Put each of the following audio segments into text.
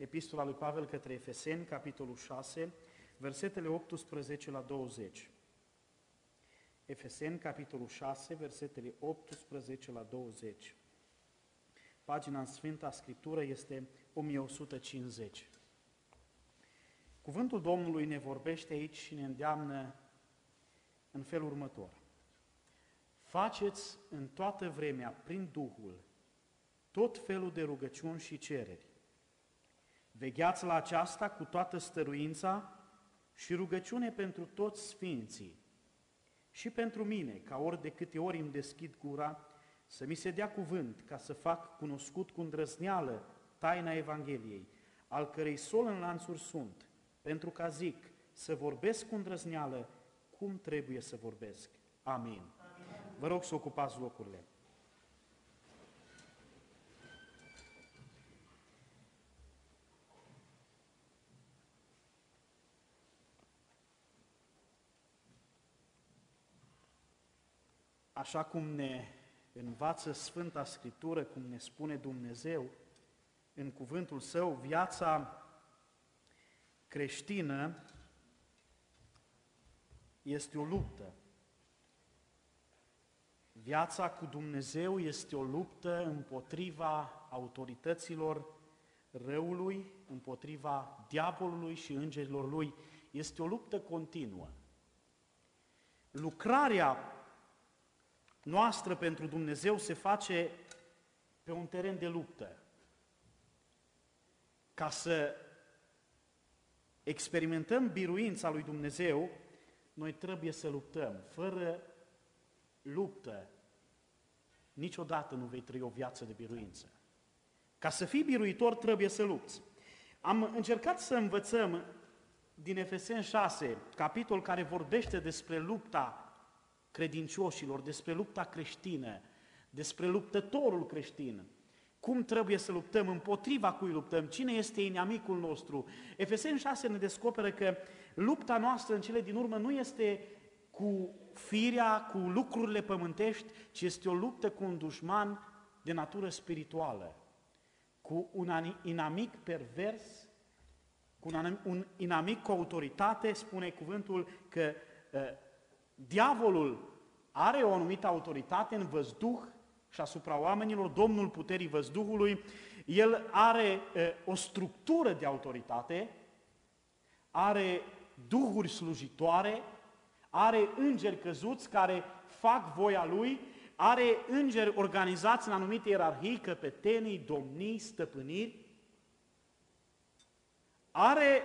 Epistola lui Pavel către Efeseni, capitolul 6, versetele 18 la 20. Efeseni, capitolul 6, versetele 18 la 20. Pagina în Sfânta Scriptură este 1150. Cuvântul Domnului ne vorbește aici și ne îndeamnă în felul următor. Faceți în toată vremea, prin Duhul, tot felul de rugăciuni și cereri. Vegheați la aceasta cu toată stăruința și rugăciune pentru toți sfinții și pentru mine, ca ori de câte ori îmi deschid gura, să mi se dea cuvânt ca să fac cunoscut cu îndrăzneală taina Evangheliei, al cărei sol în lanțuri sunt, pentru ca zic să vorbesc cu îndrăzneală cum trebuie să vorbesc. Amin. Vă rog să ocupați locurile. Așa cum ne învață Sfânta Scriptură, cum ne spune Dumnezeu în cuvântul Său, viața creștină este o luptă. Viața cu Dumnezeu este o luptă împotriva autorităților răului, împotriva diavolului și îngerilor lui. Este o luptă continuă. Lucrarea noastră pentru Dumnezeu se face pe un teren de luptă. Ca să experimentăm biruința lui Dumnezeu, noi trebuie să luptăm. Fără luptă, niciodată nu vei trăi o viață de biruință. Ca să fii biruitor, trebuie să lupți. Am încercat să învățăm din Efeseni 6, capitol care vorbește despre lupta credincioșilor, despre lupta creștină, despre luptătorul creștin. Cum trebuie să luptăm, împotriva cui luptăm, cine este inamicul nostru. Efeseni 6 ne descoperă că lupta noastră în cele din urmă nu este cu firea, cu lucrurile pământești, ci este o luptă cu un dușman de natură spirituală, cu un inamic pervers, cu un inamic cu autoritate. Spune cuvântul că diavolul are o anumită autoritate în văzduh și asupra oamenilor, Domnul puterii văzduhului, el are o structură de autoritate, are duhuri slujitoare, are îngeri căzuți care fac voia lui, are îngeri organizați în anumite ierarhii, căpetenii, domnii, stăpâniri, are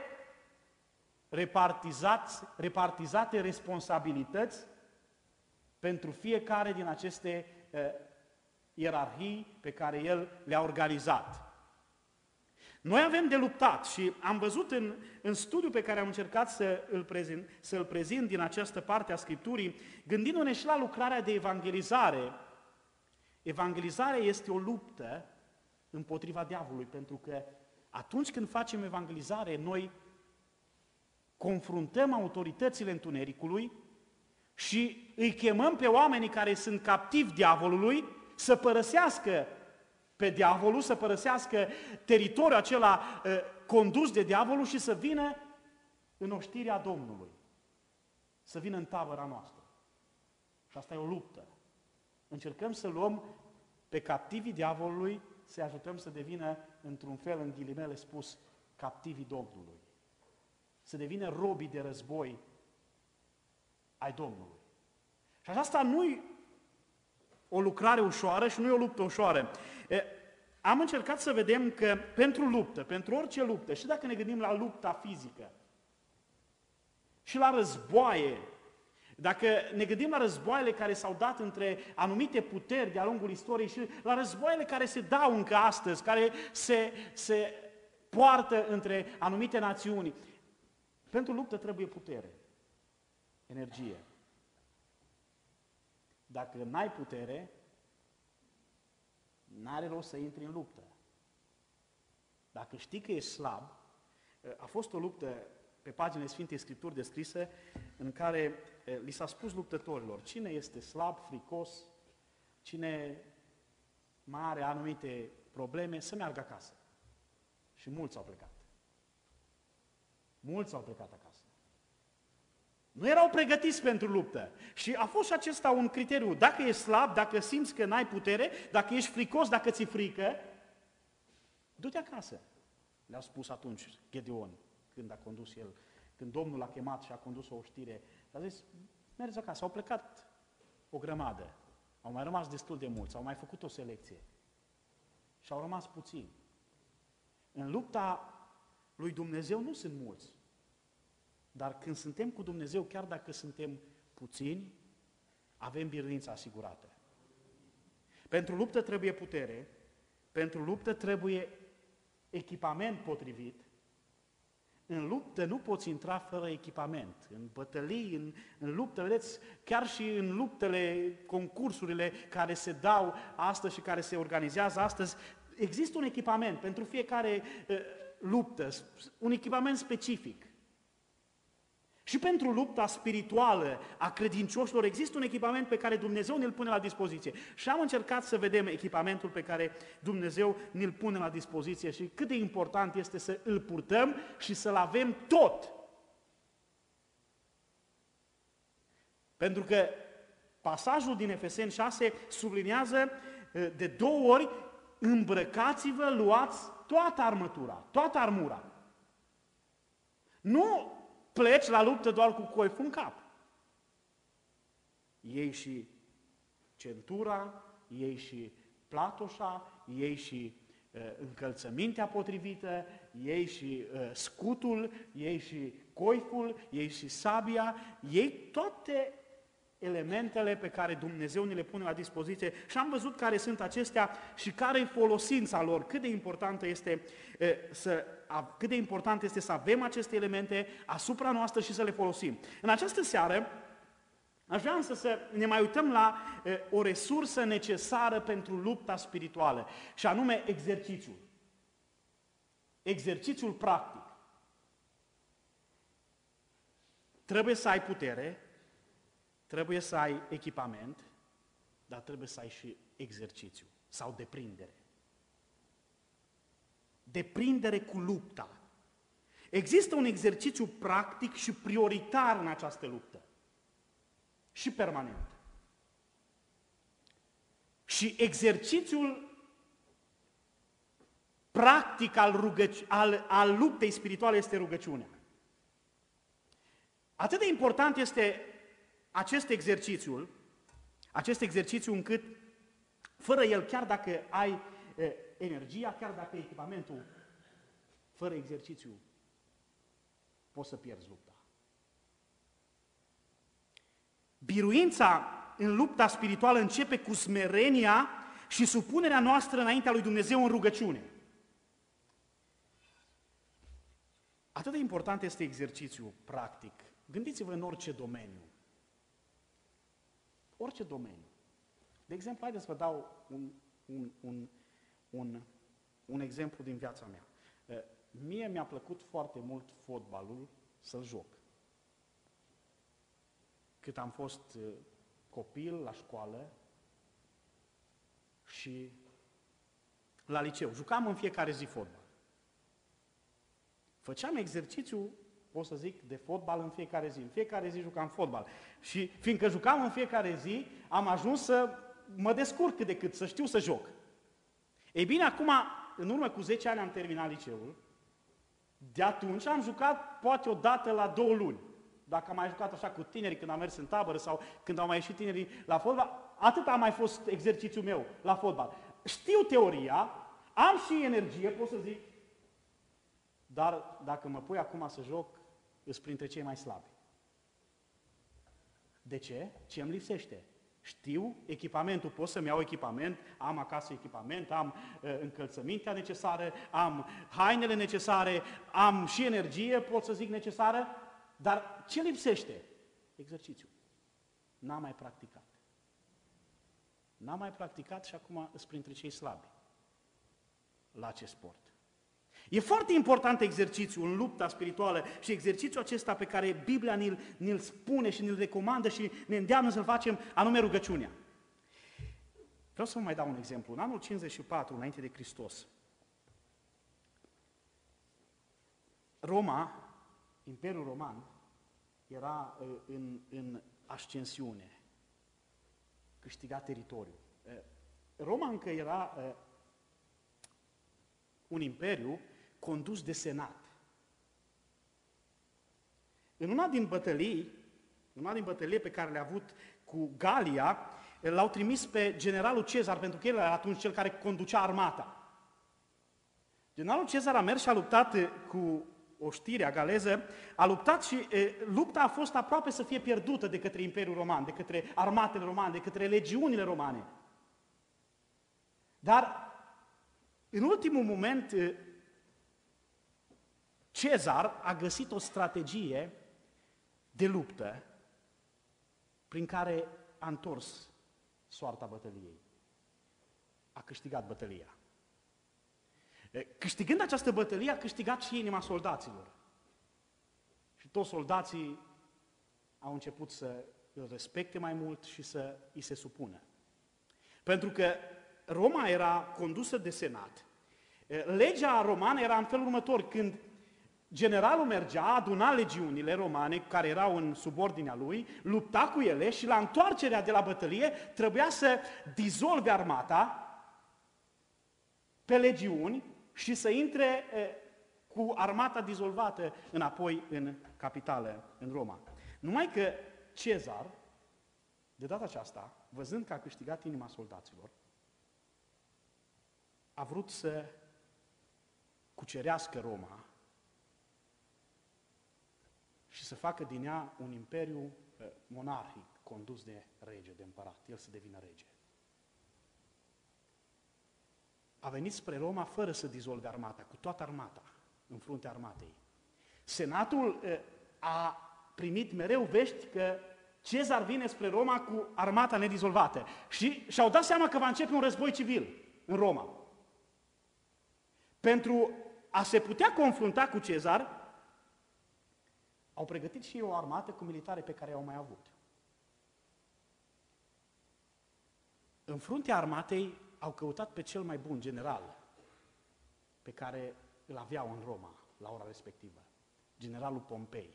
repartizate responsabilități pentru fiecare din aceste ierarhii pe care el le-a organizat. Noi avem de luptat și am văzut în studiul pe care am încercat să-l prezint din această parte a Scripturii, gândindu-ne și la lucrarea de evangelizare. Evangelizarea este o luptă împotriva diavolului, pentru că atunci când facem evangelizare, noi confruntăm autoritățile întunericului și îi chemăm pe oamenii care sunt captivi diavolului să părăsească pe diavolul, să părăsească teritoriul acela condus de diavolul și să vină în oștirea Domnului, să vină în tabăra noastră. Și asta e o luptă. Încercăm să luăm pe captivii diavolului, să-i ajutăm să devină, într-un fel, în ghilimele spus, captivii Domnului. Să devină robii de război ai Domnului. Și asta nu-i o lucrare ușoară și nu e o luptă ușoară. Am încercat să vedem că pentru luptă, pentru orice luptă, și dacă ne gândim la lupta fizică și la războaie, dacă ne gândim la războaiele care s-au dat între anumite puteri de-a lungul istoriei și la războaiele care se dau încă astăzi, care se poartă între anumite națiuni, pentru luptă trebuie putere, energie. Dacă n-ai putere, n-are rost să intri în luptă. Dacă știi că ești slab, a fost o luptă pe paginile Sfintei Scripturi descrisă în care li s-a spus luptătorilor cine este slab, fricos, cine mai are anumite probleme, să meargă acasă. Și mulți au plecat. Mulți au plecat acasă. Nu erau pregătiți pentru luptă. Și a fost și acesta un criteriu. Dacă ești slab, dacă simți că n-ai putere, dacă ești fricos, dacă ți-e frică, du-te acasă. Le-a spus atunci Gedeon, când a condus el, când Domnul l-a chemat și a condus o știre, a zis, mergi acasă. Au plecat o grămadă. Au mai rămas destul de mulți, au mai făcut o selecție. Și au rămas puțini. În lupta lui Dumnezeu nu sunt mulți. Dar când suntem cu Dumnezeu, chiar dacă suntem puțini, avem biruința asigurată. Pentru luptă trebuie putere, pentru luptă trebuie echipament potrivit. În luptă nu poți intra fără echipament. În bătălii, în luptă, vedeți, chiar și în luptele, concursurile care se dau astăzi și care se organizează astăzi, există un echipament pentru fiecare luptă, un echipament specific. Și pentru lupta spirituală a credincioșilor există un echipament pe care Dumnezeu ne-l pune la dispoziție. Și am încercat să vedem echipamentul pe care Dumnezeu ne-l pune la dispoziție și cât de important este să îl purtăm și să-l avem tot. Pentru că pasajul din Efeseni 6 subliniază de 2 ori: îmbrăcați-vă, luați toată armătura, toată armura. Nu pleci la luptă doar cu coiful în cap. Iei și centura, iei și platoșa, iei și încălțămintea potrivită, iei și scutul, iei și coiful, iei și sabia, iei toate elementele pe care Dumnezeu ne le pune la dispoziție și am văzut care sunt acestea și care e folosința lor, cât de important este să avem aceste elemente asupra noastră și să le folosim. În această seară aș vrea însă să ne mai uităm la o resursă necesară pentru lupta spirituală și anume exercițiul. Exercițiul practic. Trebuie să ai putere, trebuie să ai echipament, dar trebuie să ai și exercițiu sau deprindere. Deprindere cu lupta. Există un exercițiu practic și prioritar în această luptă. Și permanent. Și exercițiul practic al luptei spirituale este rugăciunea. Atât de important este acest exercițiu încât fără el, chiar dacă ai energia, chiar dacă ai echipamentul, fără exercițiu poți să pierzi lupta. Biruința în lupta spirituală începe cu smerenia și supunerea noastră înaintea lui Dumnezeu în rugăciune. Atât de important este exercițiul practic. Gândiți-vă în orice domeniu. Orice domeniu. De exemplu, haideți să vă dau un exemplu din viața mea. Mie mi-a plăcut foarte mult fotbalul să-l joc. Cât am fost copil la școală și la liceu. Jucam în fiecare zi fotbal. Făceam exercițiu, pot să zic, de fotbal în fiecare zi. În fiecare zi jucam fotbal. Și fiindcă jucam în fiecare zi, am ajuns să mă descurc cât de cât, să știu să joc. Ei bine, acum, în urmă cu 10 ani am terminat liceul. De atunci am jucat poate o dată la 2 luni. Dacă am mai jucat așa cu tinerii când am mers în tabără sau când au mai ieșit tinerii la fotbal, atât a mai fost exercițiul meu la fotbal. Știu teoria, am și energie, pot să zic, dar dacă mă pui acum să joc, îs printre cei mai slabi. De ce? Ce îmi lipsește? Știu echipamentul, pot să-mi iau echipament, am acasă echipament, am încălțămintea necesară, am hainele necesare, am și energie, pot să zic, necesară, dar ce lipsește? Exercițiu. N-am mai practicat. N-am mai practicat și acum îs printre cei slabi la acest sport. E foarte important exercițiul în lupta spirituală și exercițiul acesta pe care Biblia ni-l spune și ni-l recomandă și ne îndeamnă să-l facem, anume rugăciunea. Vreau să vă mai dau un exemplu. În anul 54, înainte de Hristos, Roma, Imperiul Roman, era în ascensiune, câștiga teritoriu. Roma încă era un imperiu condus de senat. În una din bătălii pe care le-a avut cu Galia, l-au trimis pe generalul Cezar, pentru că el era atunci cel care conducea armata. Generalul Cezar a mers și a luptat cu oștirea galeză, a luptat și lupta a fost aproape să fie pierdută de către Imperiul Roman, de către armatele romane, de către legiunile romane. Dar, în ultimul moment, Cezar a găsit o strategie de luptă prin care a întors soarta bătăliei. A câștigat bătălia. Câștigând această bătălie, a câștigat și inima soldaților. Și toți soldații au început să îl respecte mai mult și să îi se supună. Pentru că Roma era condusă de senat. Legea romană era în felul următor: când generalul mergea, aduna legiunile romane care erau în subordinea lui, lupta cu ele și la întoarcerea de la bătălie trebuia să dizolve armata pe legiuni și să intre cu armata dizolvată înapoi în capitală, în Roma. Numai că Cezar, de data aceasta, văzând că a câștigat inima soldaților, a vrut să cucerească Roma și să facă din ea un imperiu monarhic, condus de rege, de împărat, el să devină rege. A venit spre Roma fără să dizolve armata, cu toată armata, în fruntea armatei. Senatul a primit mereu vești că Cezar vine spre Roma cu armata nedizolvată și și-au dat seama că va începe un război civil în Roma. Pentru a se putea confrunta cu Cezar, au pregătit și ei o armată cu militare pe care i-au mai avut. În fruntea armatei au căutat pe cel mai bun general pe care îl aveau în Roma la ora respectivă, generalul Pompei.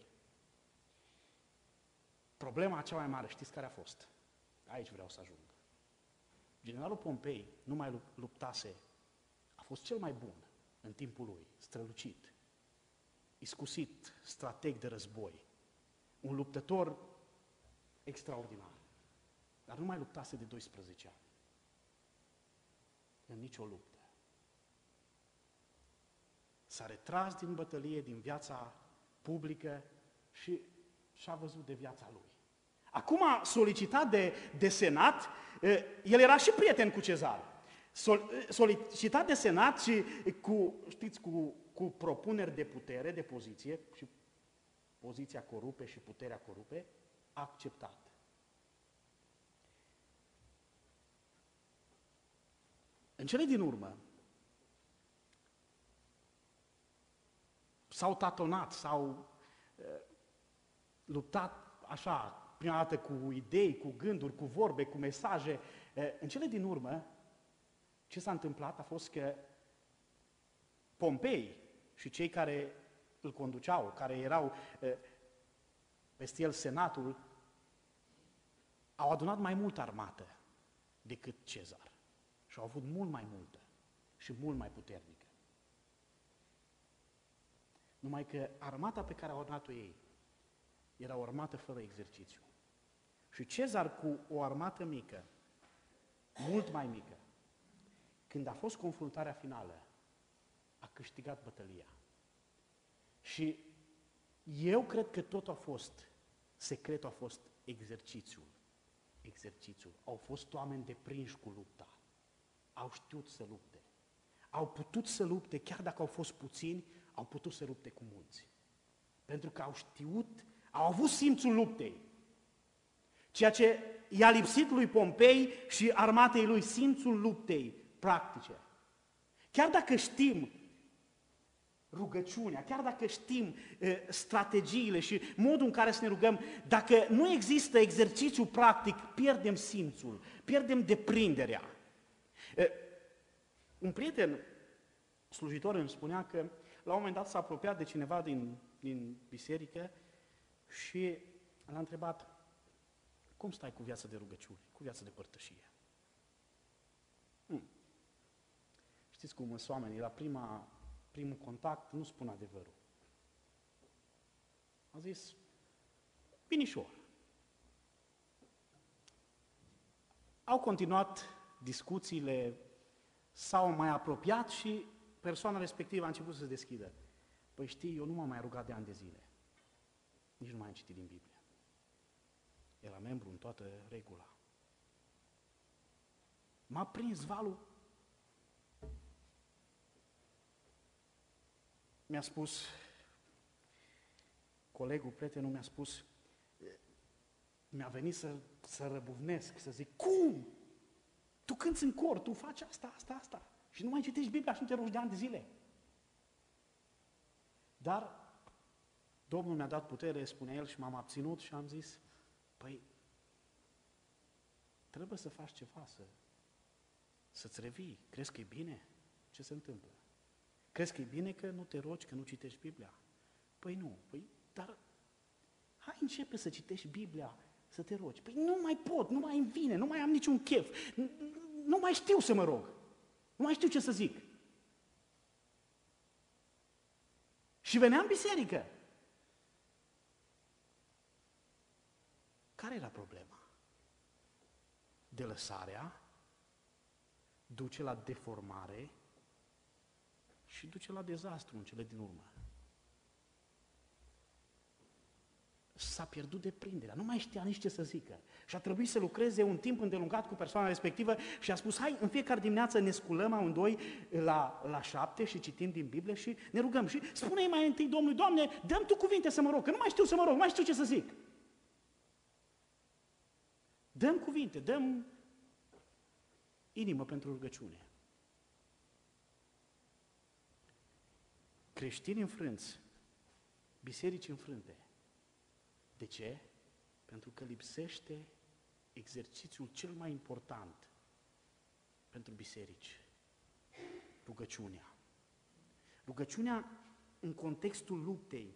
Problema cea mai mare, știți care a fost? Aici vreau să ajung. Generalul Pompei nu mai luptase, a fost cel mai bun în timpul lui, strălucit, iscusit, strateg de război, un luptător extraordinar, dar nu mai luptase de 12 ani. În nicio luptă. S-a retras din bătălie, din viața publică și și-a văzut de viața lui. Acum, solicitat de senat, el era și prieten cu Cezar. Solicitat de senat și cu propuneri de putere, de poziție, și poziția corupe și puterea corupe, a acceptat. În cele din urmă, s-au tatonat, s-au luptat așa, prima dată cu idei, cu gânduri, cu vorbe, cu mesaje. În cele din urmă, ce s-a întâmplat a fost că Pompei și cei care îl conduceau, care erau peste el senatul, au adunat mai multă armată decât Cezar. Și au avut mult mai multă și mult mai puternică. Numai că armata pe care au adunat-o ei era o armată fără exercițiu. Și Cezar, cu o armată mică, mult mai mică, când a fost confruntarea finală, a câștigat bătălia. Și eu cred că tot a fost, secretul a fost exercițiul. Exercițiul. Au fost oameni deprinși cu lupta. Au știut să lupte. Au putut să lupte, chiar dacă au fost puțini, au putut să lupte cu mulți. Pentru că au știut, au avut simțul luptei. Ceea ce i-a lipsit lui Pompei și armatei lui, simțul luptei practice. Chiar dacă știm rugăciunea, chiar dacă știm strategiile și modul în care să ne rugăm, dacă nu există exercițiu practic, pierdem simțul, pierdem deprinderea. Un prieten slujitor îmi spunea că la un moment dat s-a apropiat de cineva din biserică și l-a întrebat: cum stai cu viața de rugăciune, cu viața de părtășie? Știți cum sunt oamenii, la primul contact nu spun adevărul. A zis: binișor. Au continuat discuțiile, s-au mai apropiat și persoana respectivă a început să se deschidă. Păi știi, eu nu m-am mai rugat de ani de zile. Nici nu mai am citit din Biblie. Era membru în toată regula. M-a prins valul. Mi-a spus, colegul, prietenul mi-a spus, mi-a venit să răbuvnesc, să zic: cum? Tu cânți în cor, tu faci asta și nu mai citești Biblia și nu te rogi de ani de zile. Dar Domnul mi-a dat putere, spune el, și m-am abținut și am zis: păi, trebuie să faci ceva, să-ți revii. Crezi că e bine? Ce se întâmplă? Crezi că e bine că nu te rogi, că nu citești Biblia? Păi nu, dar hai începe să citești Biblia, să te rogi. Păi nu mai pot, nu mai îmi vine, nu mai am niciun chef, nu mai știu să mă rog, nu mai știu ce să zic. Și venea în biserică. Care era problema? Delăsarea duce la deformare și duce la dezastru în cele din urmă. S-a pierdut deprinderea, nu mai știa nici ce să zică. Și a trebuit să lucreze un timp îndelungat cu persoana respectivă și a spus: hai, în fiecare dimineață ne sculăm amândoi la 7 și citim din Biblie și ne rugăm. Și spune-i mai întâi Domnului: Doamne, dă-mi Tu cuvinte să mă rog, că nu mai știu să mă rog, nu mai știu ce să zic. Dăm cuvinte, dăm inimă pentru rugăciune. Creștini înfrânți, biserici înfrânte. De ce? Pentru că lipsește exercițiul cel mai important pentru biserici: rugăciunea. Rugăciunea, în contextul luptei,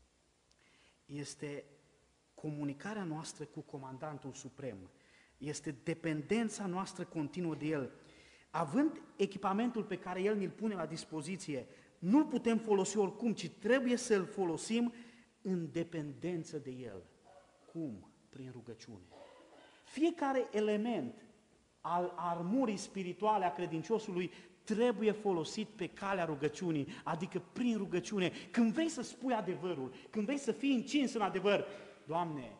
este comunicarea noastră cu Comandantul Suprem, este dependența noastră continuă de El. Având echipamentul pe care El ne-l pune la dispoziție, nu-l putem folosi oricum, ci trebuie să-l folosim în dependență de El. Cum? Prin rugăciune. Fiecare element al armurii spirituale a credinciosului trebuie folosit pe calea rugăciunii, adică prin rugăciune. Când vrei să spui adevărul, când vrei să fii încins în adevăr: Doamne,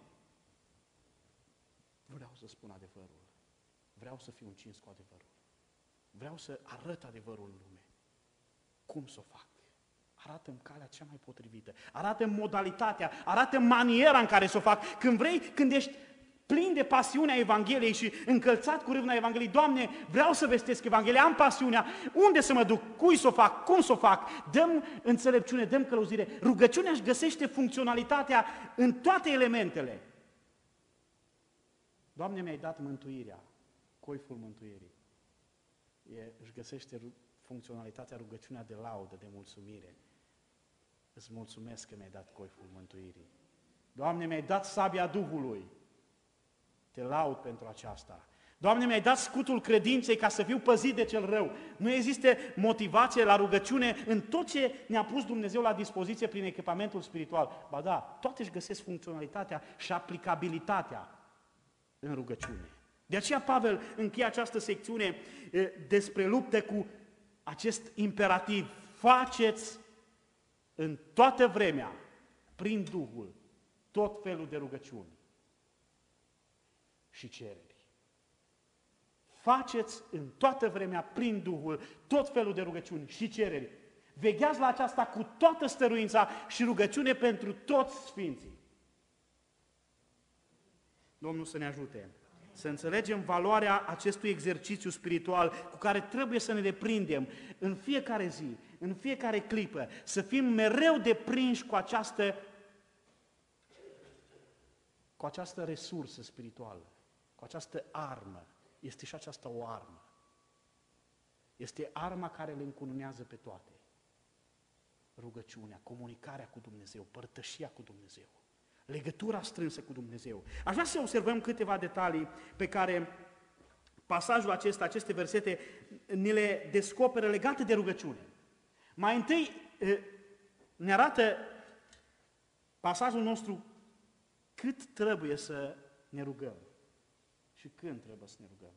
vreau să spun adevărul, vreau să fiu încins cu adevărul, vreau să arăt adevărul în lume. Cum să o fac? Arată-mi calea cea mai potrivită, arată-mi modalitatea, arată-mi maniera în care să o fac. Când vrei, când ești plin de pasiunea Evangheliei și încălțat cu râvna Evangheliei: Doamne, vreau să vestesc Evanghelia, am pasiunea, unde să mă duc, cui să o fac, cum să o fac? Dăm înțelepciune, dăm călăuzire. Rugăciunea își găsește funcționalitatea în toate elementele. Doamne, mi-ai dat mântuirea, coiful mântuirii. Își găsește funcționalitatea rugăciunea de laudă, de mulțumire. Îți mulțumesc că mi-ai dat coiful mântuirii. Doamne, mi-ai dat sabia Duhului. Te laud pentru aceasta. Doamne, mi-ai dat scutul credinței ca să fiu păzit de cel rău. Nu există motivație la rugăciune în tot ce ne-a pus Dumnezeu la dispoziție prin echipamentul spiritual. Ba da, toate își găsesc funcționalitatea și aplicabilitatea în rugăciune. De aceea Pavel încheie această secțiune despre lupte cu acest imperativ: faceți în toată vremea, prin Duhul, tot felul de rugăciuni și cereri. Faceți în toată vremea, prin Duhul, tot felul de rugăciuni și cereri. Vegheați la aceasta cu toată stăruința și rugăciune pentru toți sfinții. Domnul să ne ajute să înțelegem valoarea acestui exercițiu spiritual cu care trebuie să ne deprindem în fiecare zi, în fiecare clipă, să fim mereu deprinși cu această resursă spirituală, cu această armă. Este și aceasta o armă. Este arma care le încununează pe toate. rugăciunea, comunicarea cu Dumnezeu, părtășia cu Dumnezeu, legătura strânsă cu Dumnezeu. Aș vrea să observăm câteva detalii pe care pasajul acesta, aceste versete, ne le descoperă legate de rugăciune. Mai întâi ne arată pasajul nostru cât trebuie să ne rugăm și când trebuie să ne rugăm.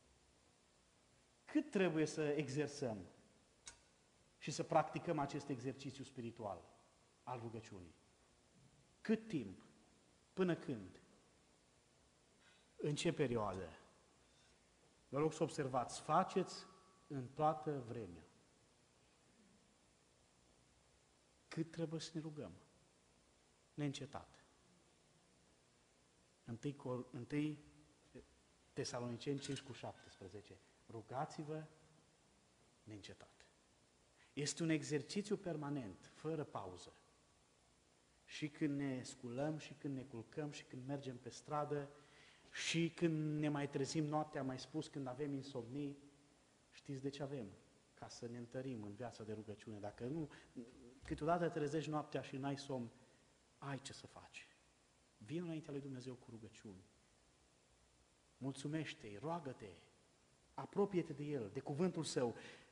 Cât trebuie să exersăm și să practicăm acest exercițiu spiritual al rugăciunii. Cât timp? Până când? În ce perioadă? Vă rog să observați, faceți în toată vremea. Cât trebuie să ne rugăm? Neîncetat. 1 Tesaloniceni 5:17. Rugați-vă neîncetat. Este un exercițiu permanent, fără pauză. Și când ne sculăm, și când ne culcăm, și când mergem pe stradă, și când ne mai trezim noaptea, am mai spus, când avem insomnii, știți de ce avem? Ca să ne întărim în viața de rugăciune. Dacă nu, câteodată te trezești noaptea și n-ai somn, ai ce să faci. Vino înaintea lui Dumnezeu cu rugăciuni. Mulțumește-i, roagă-te, apropie-te de El, de cuvântul Său.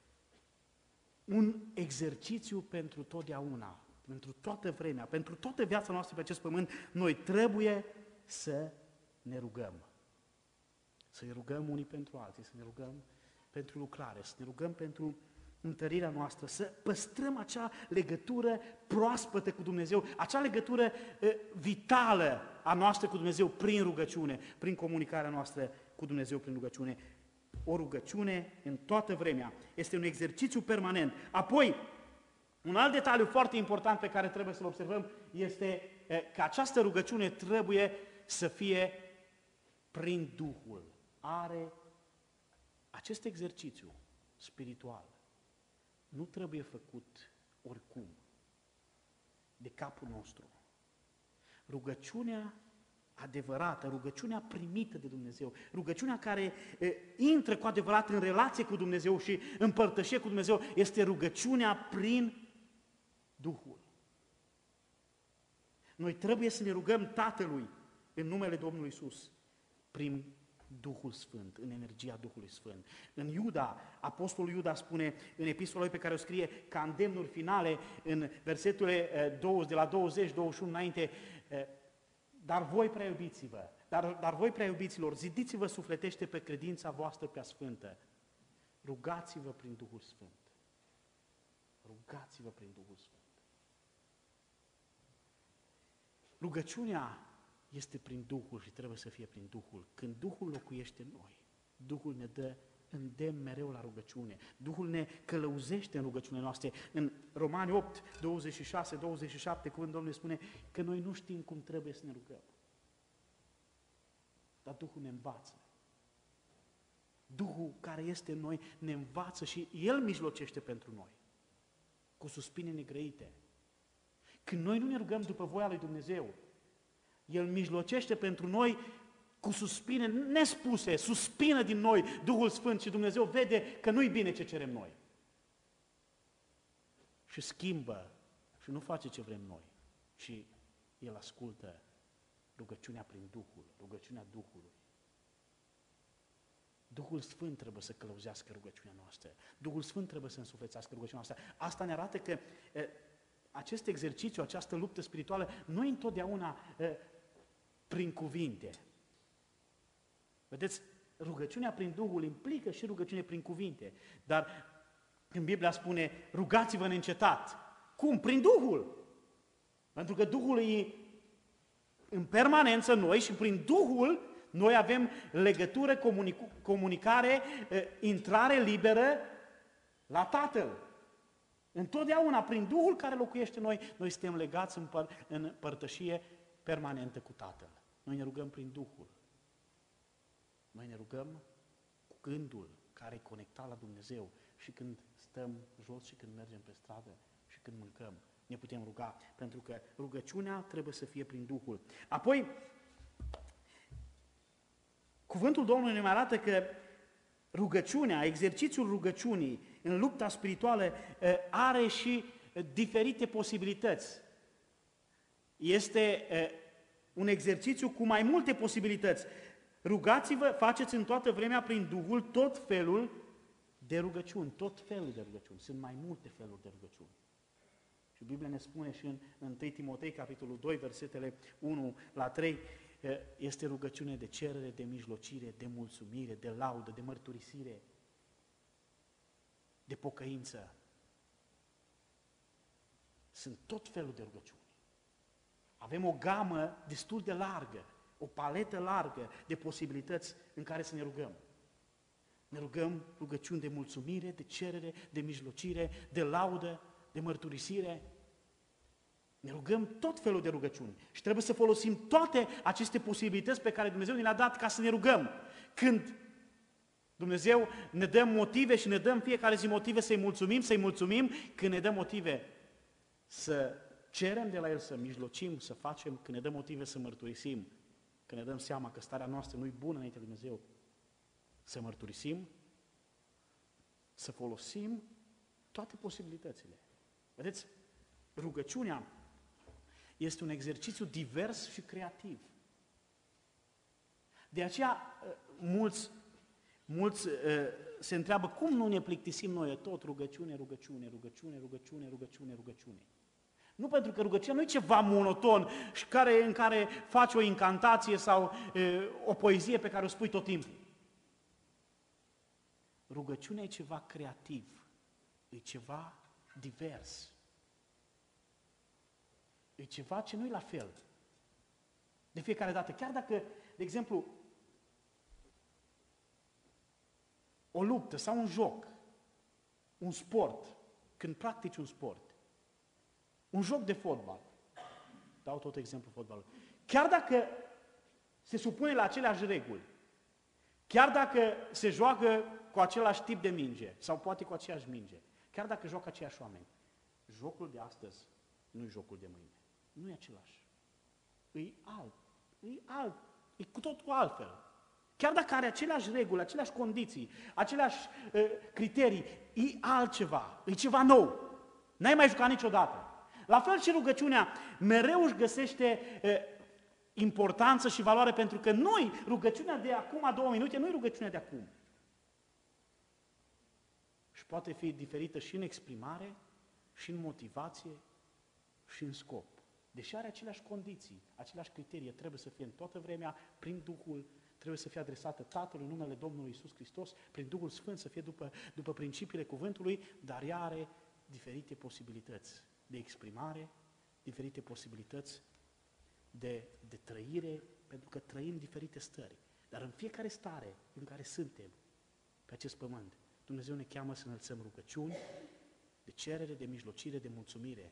Un exercițiu pentru totdeauna, pentru toată vremea, pentru toată viața noastră pe acest pământ, noi trebuie să ne rugăm. Să ne rugăm unii pentru alții, să ne rugăm pentru lucrare, să ne rugăm pentru întărirea noastră, să păstrăm acea legătură proaspătă cu Dumnezeu, acea legătură vitală a noastră cu Dumnezeu prin rugăciune, prin comunicarea noastră cu Dumnezeu prin rugăciune. O rugăciune în toată vremea. Este un exercițiu permanent. Apoi, un alt detaliu foarte important pe care trebuie să-l observăm este că această rugăciune trebuie să fie prin Duhul. Are acest exercițiu spiritual. Nu trebuie făcut oricum, de capul nostru. Rugăciunea adevărată, rugăciunea primită de Dumnezeu, rugăciunea care intră cu adevărat în relație cu Dumnezeu și împărtășie cu Dumnezeu, este rugăciunea prin Duhul. Noi trebuie să ne rugăm Tatălui în numele Domnului Iisus, prin Duhul Sfânt, în energia Duhului Sfânt. În Iuda, apostolul Iuda spune în epistola lui pe care o scrie ca îndemnuri finale, în verseturile 20, de la 20, 21 înainte, dar voi prea iubiți-vă, dar voi prea iubiților, zidiți-vă sufletește pe credința voastră prea sfântă. Rugați-vă prin Duhul Sfânt. Rugați-vă prin Duhul Sfânt. Rugăciunea este prin Duhul și trebuie să fie prin Duhul. Când Duhul locuiește în noi, Duhul ne dă îndemn mereu la rugăciune. Duhul ne călăuzește în rugăciunile noastre. În Romani 8, 26, 27, cuvântul Domnului spune că noi nu știm cum trebuie să ne rugăm. Dar Duhul ne învață. Duhul care este în noi ne învață și El mijlocește pentru noi, cu suspine negrăite. Când noi nu ne rugăm după voia lui Dumnezeu, El mijlocește pentru noi cu suspine nespuse, suspină din noi Duhul Sfânt și Dumnezeu vede că nu-i bine ce cerem noi. Și schimbă și nu face ce vrem noi, ci El ascultă rugăciunea prin Duhul, rugăciunea Duhului. Duhul Sfânt trebuie să călăuzească rugăciunea noastră. Duhul Sfânt trebuie să însuflețească rugăciunea noastră. Asta ne arată că acest exercițiu, această luptă spirituală, nu e întotdeauna prin cuvinte. Vedeți, rugăciunea prin Duhul implică și rugăciune prin cuvinte. Dar când Biblia spune, rugați-vă neîncetat. Cum? Prin Duhul. Pentru că Duhul e în permanență în noi și prin Duhul noi avem legătură, comunicare, intrare liberă la Tatăl. Întotdeauna, prin Duhul care locuiește în noi, noi suntem legați în părtășie permanentă cu Tatăl. Noi ne rugăm prin Duhul. Noi ne rugăm cu gândul care e conectat la Dumnezeu și când stăm jos și când mergem pe stradă și când mâncăm, ne putem ruga, pentru că rugăciunea trebuie să fie prin Duhul. Apoi, cuvântul Domnului ne mai arată că rugăciunea, exercițiul rugăciunii în lupta spirituală are și diferite posibilități. Este un exercițiu cu mai multe posibilități. Rugați-vă, faceți în toată vremea prin Duhul tot felul de rugăciuni. Tot felul de rugăciuni. Sunt mai multe feluri de rugăciuni. Și Biblia ne spune și în 1 Timotei, capitolul 2, versetele 1 la 3, este rugăciune de cerere, de mijlocire, de mulțumire, de laudă, de mărturisire, de pocăință. Sunt tot felul de rugăciuni. Avem o gamă destul de largă, o paletă largă de posibilități în care să ne rugăm. Ne rugăm rugăciuni de mulțumire, de cerere, de mijlocire, de laudă, de mărturisire. Ne rugăm tot felul de rugăciuni și trebuie să folosim toate aceste posibilități pe care Dumnezeu ne le-a dat ca să ne rugăm. Când Dumnezeu ne dă motive și ne dă în fiecare zi motive să-i mulțumim, când ne dă motive să cerem de la El, să mijlocim, să facem, când ne dă motive să mărturisim, când ne dăm seama că starea noastră nu e bună înainte de Dumnezeu, să mărturisim, să folosim toate posibilitățile. Vedeți, rugăciunea este un exercițiu divers și creativ. De aceea, mulți se întreabă, cum nu ne plictisim noi tot rugăciune, rugăciune, rugăciune, rugăciune, rugăciune, rugăciune. Nu pentru că rugăciunea nu e ceva monoton și în care faci o incantație sau o poezie pe care o spui tot timpul. Rugăciunea e ceva creativ, e ceva divers. E ceva ce nu e la fel. De fiecare dată, chiar dacă, de exemplu, o luptă sau un joc, un sport, când practici un sport, un joc de fotbal, dau tot exemplu fotbalul, chiar dacă se supune la aceleași reguli, chiar dacă se joacă cu același tip de minge, sau poate cu aceeași minge, chiar dacă joacă aceiași oameni, jocul de astăzi nu e jocul de mâine. Nu e același. E alt. E cu totul altfel. Chiar dacă are aceleași reguli, aceleași condiții, aceleași criterii, e altceva. E ceva nou. N-ai mai jucat niciodată. La fel și rugăciunea mereu își găsește importanță și valoare, pentru că noi, rugăciunea de acum 2 minute, nu e rugăciunea de acum. Și poate fi diferită și în exprimare, și în motivație, și în scop. Deși are aceleași condiții, aceleași criterii, trebuie să fie în toată vremea, prin Duhul, trebuie să fie adresată Tatălui, în numele Domnului Iisus Hristos, prin Duhul Sfânt, să fie după principiile cuvântului, dar ea are diferite posibilități de exprimare, diferite posibilități de trăire, pentru că trăim diferite stări. Dar în fiecare stare în care suntem pe acest pământ, Dumnezeu ne cheamă să înălțăm rugăciuni, de cerere, de mijlocire, de mulțumire,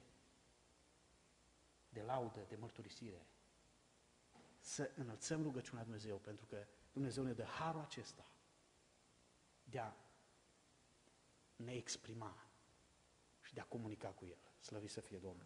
de laudă, de mărturisire. Să înălțăm rugăciunea Dumnezeu, pentru că Dumnezeu ne dă harul acesta de a ne exprima și de a comunica cu El. Slăvit să fie Domnul!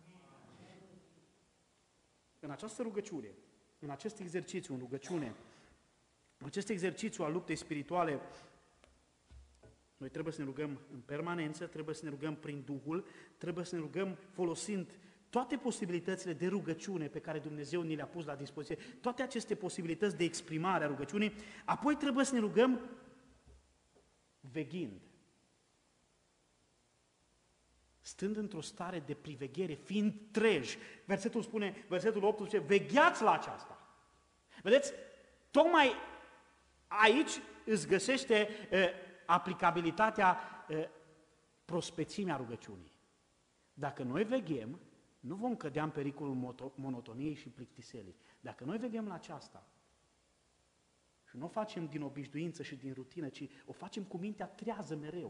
În această rugăciune, în acest exercițiu, în rugăciune, în acest exercițiu al luptei spirituale, noi trebuie să ne rugăm în permanență, trebuie să ne rugăm prin Duhul, trebuie să ne rugăm folosind toate posibilitățile de rugăciune pe care Dumnezeu ni le-a pus la dispoziție, toate aceste posibilități de exprimare a rugăciunii, apoi trebuie să ne rugăm veghind, stând într-o stare de priveghere, fiind treji. Versetul 8 zice, vegheați la aceasta. Vedeți, tocmai aici îți găsește aplicabilitatea, prospețimea rugăciunii. Dacă noi veghem, nu vom cădea în pericolul monotoniei și plictiselii. Dacă noi veghem la aceasta și nu o facem din obișnuință și din rutină, ci o facem cu mintea trează mereu,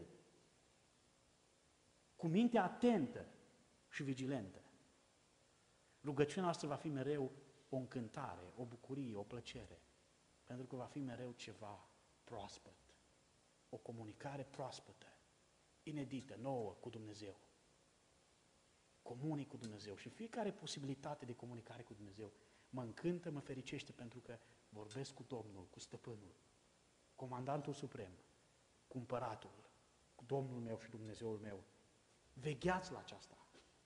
cu mintea atentă și vigilentă, rugăciunea noastră va fi mereu o încântare, o bucurie, o plăcere, pentru că va fi mereu ceva proaspăt, o comunicare proaspătă, inedită, nouă cu Dumnezeu. Comunic cu Dumnezeu și fiecare posibilitate de comunicare cu Dumnezeu mă încântă, mă fericește, pentru că vorbesc cu Domnul, cu Stăpânul, Comandantul Suprem, cu Împăratul, cu Domnul meu și Dumnezeul meu. Vegheați la aceasta.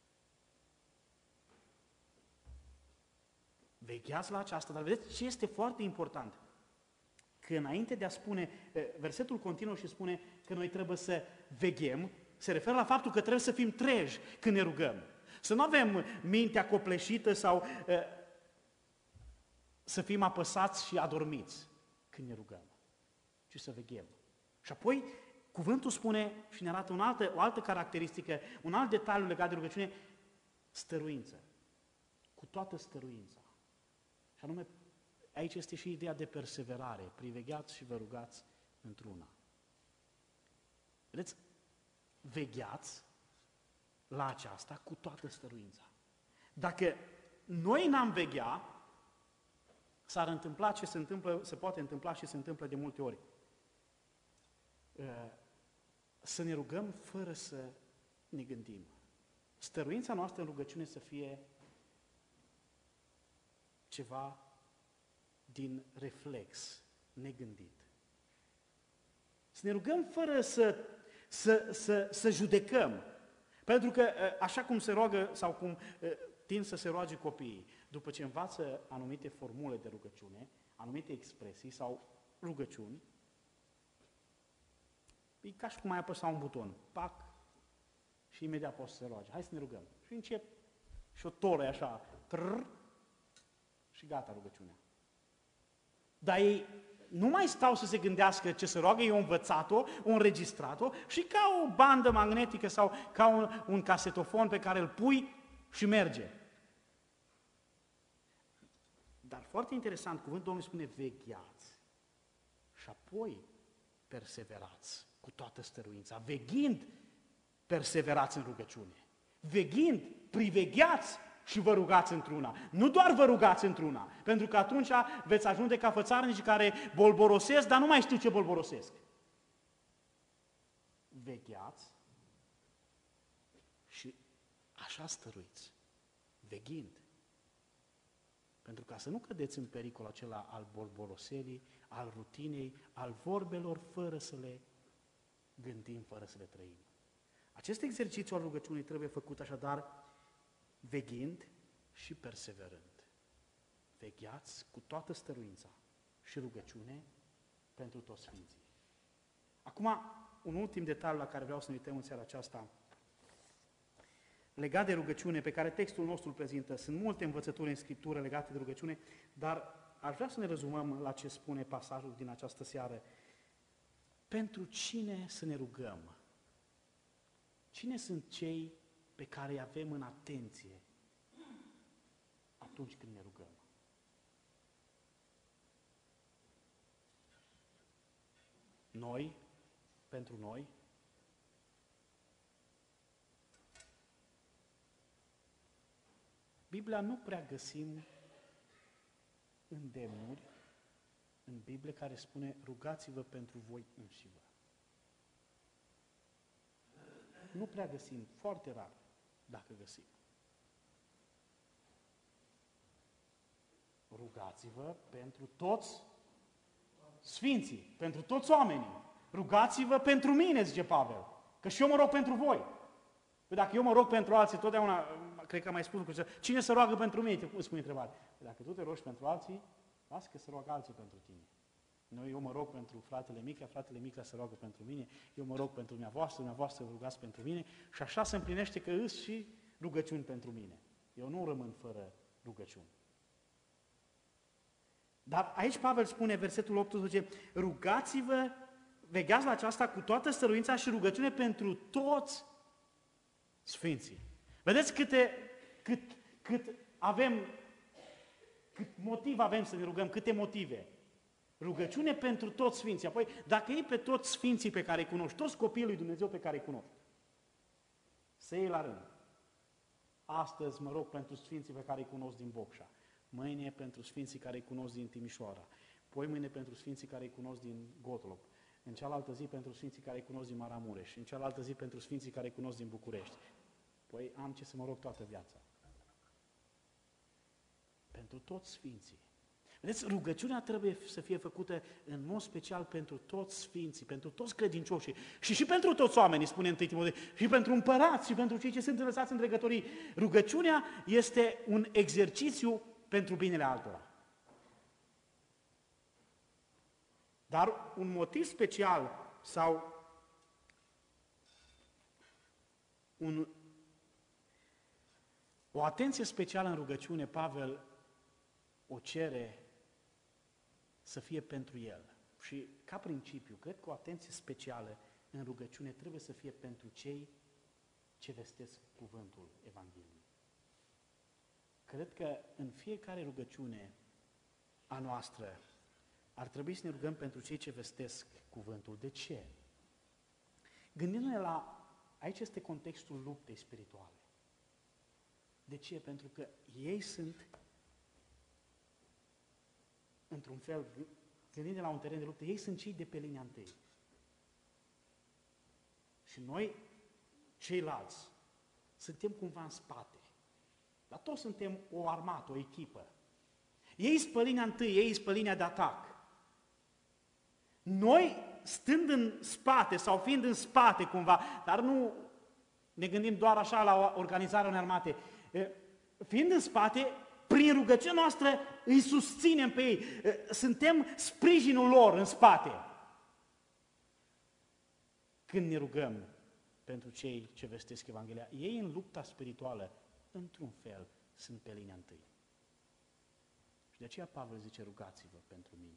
vegheați la aceasta, dar vedeți ce este foarte important? Că înainte de a spune, versetul continuă și spune că noi trebuie să veghem, se referă la faptul că trebuie să fim treji când ne rugăm. Să nu avem mintea copleșită sau să fim apăsați și adormiți când ne rugăm, ci să veghem. Și apoi cuvântul spune și ne arată o altă caracteristică, un alt detaliu legat de rugăciune, stăruință. Cu toată stăruința. Și anume, aici este și ideea de perseverare. Privegheați și vă rugați într-una. Vedeți? Vegheați la aceasta cu toată stăruința. Dacă noi n-am veghea, s-ar întâmpla ce se întâmplă, se poate întâmpla și se întâmplă de multe ori. Să ne rugăm fără să ne gândim. Stăruința noastră în rugăciune să fie ceva din reflex, negândit. Să ne rugăm fără să judecăm. Pentru că așa cum se roagă sau cum tind să se roage copiii, după ce învață anumite formule de rugăciune, anumite expresii sau rugăciuni, e ca și cum ai apăsa un buton, pac, și imediat poți să se roage. Hai să ne rugăm. Și încep și o toră așa, trrr, și gata rugăciunea. Dar ei nu mai stau să se gândească ce se roagă, ei au învățat-o, au înregistrat-o și ca o bandă magnetică sau ca un casetofon pe care îl pui și merge. Dar foarte interesant, cuvântul Domnului spune vegheați și apoi perseverați cu toată stăruința. Veghind, perseverați în rugăciune. Veghind, privegheați și vă rugați într-una. Nu doar vă rugați într-una, pentru că atunci veți ajunge ca fățarnicii care bolborosesc, dar nu mai știu ce bolborosesc. Vegheați și așa stăruiți, veghind. Pentru ca să nu cădeți în pericol acela al bolboroselii, al rutinei, al vorbelor fără să le gândim, fără să le trăim. Acest exercițiu al rugăciunii trebuie făcut așadar veghind și perseverând. Vegheați cu toată stăruința și rugăciune pentru toți sfinții. Acum, un ultim detaliu la care vreau să ne uităm în seara aceasta, legat de rugăciune, pe care textul nostru îl prezintă. Sunt multe învățături în Scriptură legate de rugăciune, dar aș vrea să ne rezumăm la ce spune pasajul din această seară. Pentru cine să ne rugăm? Cine sunt cei pe care îi avem în atenție atunci când ne rugăm? Noi, pentru noi, Biblia nu prea găsim îndemnuri în Biblie care spune rugați-vă pentru voi înșivă. Nu prea găsim, foarte rar, dacă găsim. Rugați-vă pentru toți sfinții, pentru toți oamenii. Rugați-vă pentru mine, zice Pavel, că și eu mă rog pentru voi. Păi dacă eu mă rog pentru alții, totdeauna, cred că am mai spus lucrul ăsta, cine se roagă pentru mine, îți pune întrebare. Păi dacă tu te rogi pentru alții, lasă că se roagă alții pentru tine. Eu mă rog pentru fratele Micla se roagă pentru mine, eu mă rog pentru dumneavoastră vă rugați pentru mine și așa se împlinește că îs și rugăciuni pentru mine. Eu nu rămân fără rugăciuni. Dar aici Pavel spune, versetul 18, rugați-vă, vegheați la aceasta cu toată stăruința și rugăciune pentru toți sfinții. Vedeți cât motiv avem să ne rugăm, câte motive. Rugăciune pentru toți sfinții. Apoi, dacă iei pe toți sfinții pe care îi cunoști, toți copiii lui Dumnezeu pe care îi cunoști, să iei la rând. Astăzi mă rog pentru sfinții pe care îi cunosc din Bocșa, mâine pentru sfinții care îi cunosc din Timișoara, poi mâine pentru sfinții care îi cunosc din Gotlop, în cealaltă zi pentru sfinții care îi cunosc din Maramureș, în cealaltă zi pentru sfinții care îi cunosc din București. Păi am ce să mă rog toată viața. Pentru toți sfinții. Vedeți, rugăciunea trebuie să fie făcută în mod special pentru toți sfinții, pentru toți credincioșii și pentru toți oamenii, spune 1 Timotei, și pentru împărați și pentru cei ce sunt învățați în dregătorii. Rugăciunea este un exercițiu pentru binele altora. Dar un motiv special sau o atenție specială în rugăciune, Pavel o cere să fie pentru el. Și ca principiu, cred că o atenție specială în rugăciune trebuie să fie pentru cei ce vestesc cuvântul Evangheliei. Cred că în fiecare rugăciune a noastră ar trebui să ne rugăm pentru cei ce vestesc cuvântul. De ce? Gândindu-ne la, aici este contextul luptei spirituale. De ce? Pentru că ei sunt, într-un fel, gândindu-ne la un teren de luptă, ei sunt cei de pe linia întâi. Și noi, ceilalți, suntem cumva în spate. Dar toți suntem o armată, o echipă. Ei sunt pe linia întâi, ei sunt pe linia de atac. Noi, stând în spate sau fiind în spate cumva, dar nu ne gândim doar așa la organizarea unei armate, fiind în spate, prin rugăciunea noastră îi susținem pe ei, suntem sprijinul lor în spate. Când ne rugăm pentru cei ce vestesc Evanghelia, ei în lupta spirituală, într-un fel, sunt pe linia întâi. Și de aceea Pavel zice, rugați-vă pentru mine.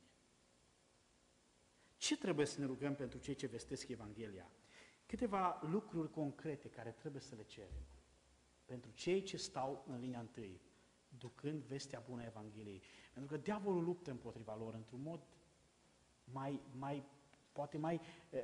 Ce trebuie să ne rugăm pentru cei ce vestesc Evanghelia? Câteva lucruri concrete care trebuie să le cerem. Pentru cei ce stau în linia întâi, ducând vestea bună a Evangheliei. Pentru că diavolul luptă împotriva lor într-un mod poate mai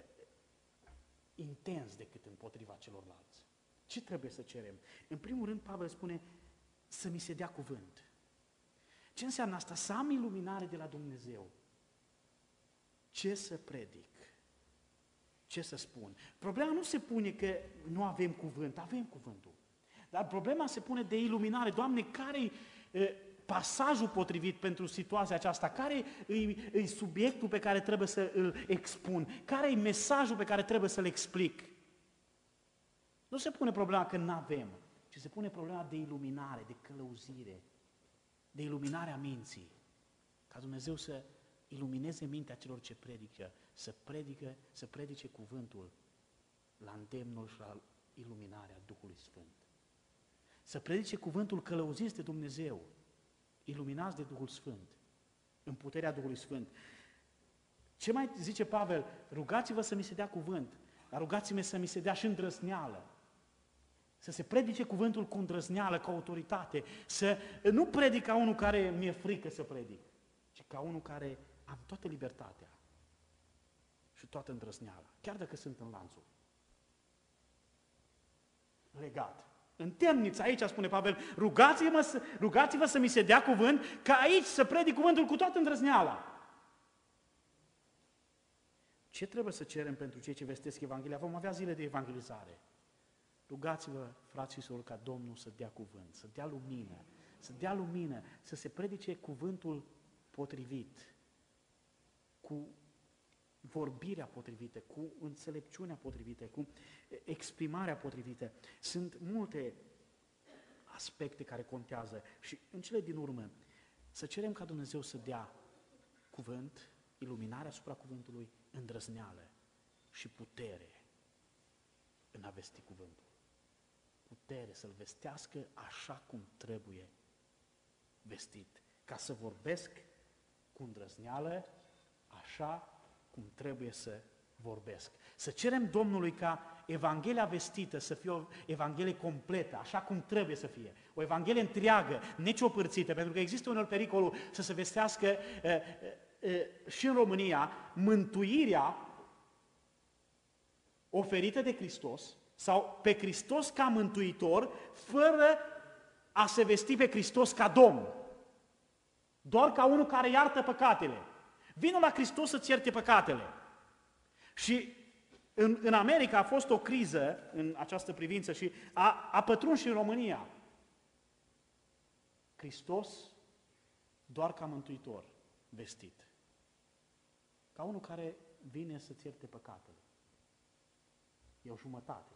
intens decât împotriva celorlalți. Ce trebuie să cerem? În primul rând, Pavel spune să mi se dea cuvânt. Ce înseamnă asta? Să am iluminare de la Dumnezeu. Ce să predic? Ce să spun? Problema nu se pune că nu avem cuvânt, avem cuvântul. Dar problema se pune de iluminare. Doamne, care-i pasajul potrivit pentru situația aceasta? Care-i subiectul pe care trebuie să îl expun? Care-i mesajul pe care trebuie să-l explic? Nu se pune problema că nu avem, ci se pune problema de iluminare, de călăuzire, de iluminarea minții. Ca Dumnezeu să ilumineze mintea celor ce predică, să predice cuvântul la îndemnul și la iluminarea Duhului Sfânt. Să predice cuvântul călăuziți de Dumnezeu, iluminați de Duhul Sfânt, în puterea Duhului Sfânt. Ce mai zice Pavel? Rugați-vă să mi se dea cuvânt, dar rugați-mă să mi se dea și îndrăzneală. Să se predice cuvântul cu îndrăzneală, cu autoritate, să nu predic ca unul care mi-e frică să predic, ci ca unul care am toată libertatea și toată îndrăzneala, chiar dacă sunt în lanțuri. Legat. În temniță, aici spune Pavel, rugați-vă să mi se dea cuvânt, ca aici să predic cuvântul cu toată îndrăzneala. Ce trebuie să cerem pentru cei ce vestesc Evanghelia? Vom avea zile de evangelizare. Rugați-vă, frații și surori, ca Domnul să dea cuvânt, să dea lumină, să se predice cuvântul potrivit, cu vorbirea potrivită, cu înțelepciunea potrivită, cu exprimarea potrivită. Sunt multe aspecte care contează și în cele din urmă să cerem ca Dumnezeu să dea cuvânt, iluminare asupra cuvântului, îndrăzneală și putere în a vesti cuvântul. Putere să-l vestească așa cum trebuie vestit, ca să vorbesc cu îndrăzneală așa cum trebuie să vorbesc. Să cerem Domnului ca Evanghelia vestită să fie o Evanghelie completă, așa cum trebuie să fie. O Evanghelie întreagă, neciopărțită, pentru că există unor pericolul să se vestească și în România mântuirea oferită de Hristos sau pe Hristos ca mântuitor, fără a se vesti pe Hristos ca Domn. Doar ca unul care iartă păcatele. Vino la Hristos să-ți ierte păcatele. Și în America a fost o criză în această privință și a pătruns și în România. Hristos doar ca mântuitor vestit. Ca unul care vine să-ți ierte păcatele. E o jumătate.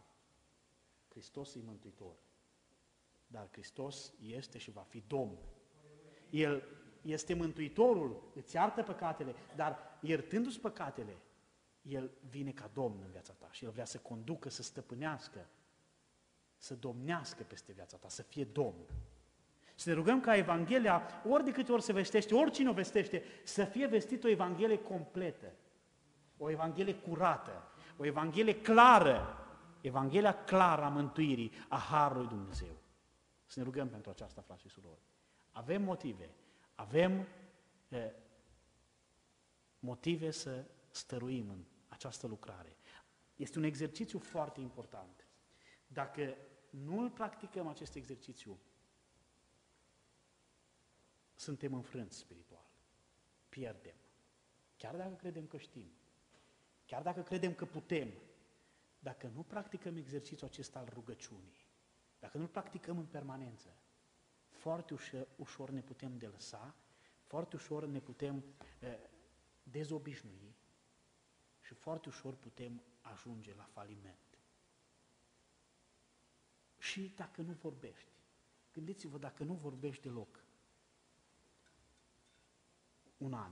Hristos e mântuitor. Dar Hristos este și va fi Domn. El este Mântuitorul, îți iartă păcatele, dar iertându-ți păcatele, El vine ca Domn în viața ta și El vrea să conducă, să stăpânească, să domnească peste viața ta, să fie Domn. Să ne rugăm ca Evanghelia, ori de câte ori se vestește, oricine o vestește, să fie vestit o Evanghelie completă, o Evanghelie curată, o Evanghelie clară, Evanghelia clară a mântuirii, a Harului Dumnezeu. Să ne rugăm pentru aceasta, frați și surori. Avem motive să stăruim în această lucrare. Este un exercițiu foarte important. Dacă nu îl practicăm acest exercițiu, suntem înfrânți spiritual. Pierdem. Chiar dacă credem că știm, chiar dacă credem că putem, dacă nu practicăm exercițiul acesta al rugăciunii, dacă nu-l practicăm în permanență, foarte ușor ne putem delăsa, foarte ușor ne putem dezobișnui și foarte ușor putem ajunge la faliment. Și dacă nu vorbești, gândiți-vă, dacă nu vorbești deloc, un an,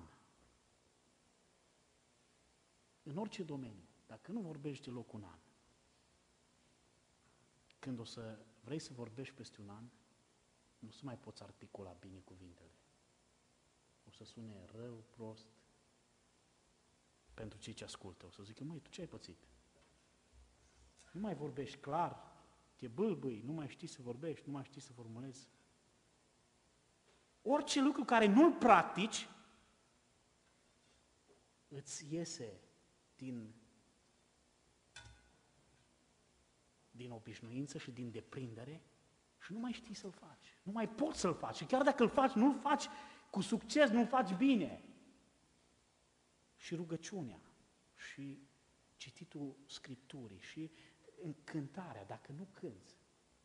în orice domeniu, dacă nu vorbești deloc un an, când o să vrei să vorbești peste un an, nu o să mai poți articula bine cuvintele. O să sune rău, prost, pentru cei ce ascultă. O să zică, măi, tu ce ai pățit? Nu mai vorbești clar, te bâlbâi, nu mai știi să vorbești, nu mai știi să formulezi. Orice lucru care nu-l practici, îți iese din obișnuință și din deprindere și nu mai știi să-l faci. Nu mai poți să-l faci. Și chiar dacă îl faci, nu-l faci cu succes, nu-l faci bine. Și rugăciunea, și cititul Scripturii, și încântarea, dacă nu cânți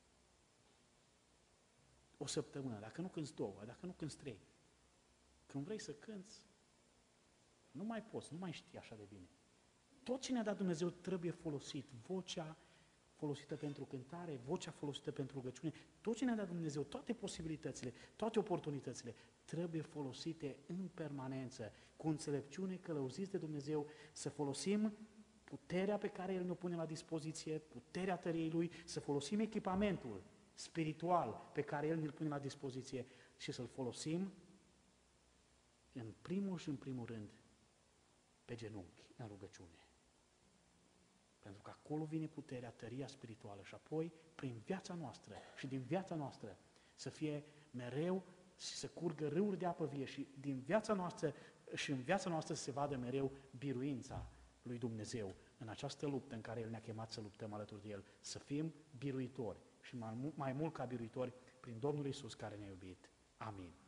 o săptămână, dacă nu cânți două, dacă nu cânți trei, când vrei să cânți, nu mai poți, nu mai știi așa de bine. Tot ce ne-a dat Dumnezeu trebuie folosit. Vocea folosită pentru cântare, vocea folosită pentru rugăciune, tot ce ne-a dat Dumnezeu, toate posibilitățile, toate oportunitățile, trebuie folosite în permanență, cu înțelepciune, călăuziți de Dumnezeu, să folosim puterea pe care El ne-o pune la dispoziție, puterea tăriei Lui, să folosim echipamentul spiritual pe care El ne-l pune la dispoziție și să-l folosim în primul și în primul rând pe genunchi, în rugăciune. Pentru că acolo vine puterea, tăria spirituală și apoi, prin viața noastră și din viața noastră, să fie mereu și să curgă râuri de apă vie și din viața noastră și în viața noastră să se vadă mereu biruința lui Dumnezeu în această luptă în care El ne-a chemat să luptăm alături de El, să fim biruitori și mai mult ca biruitori prin Domnul Iisus care ne-a iubit. Amin.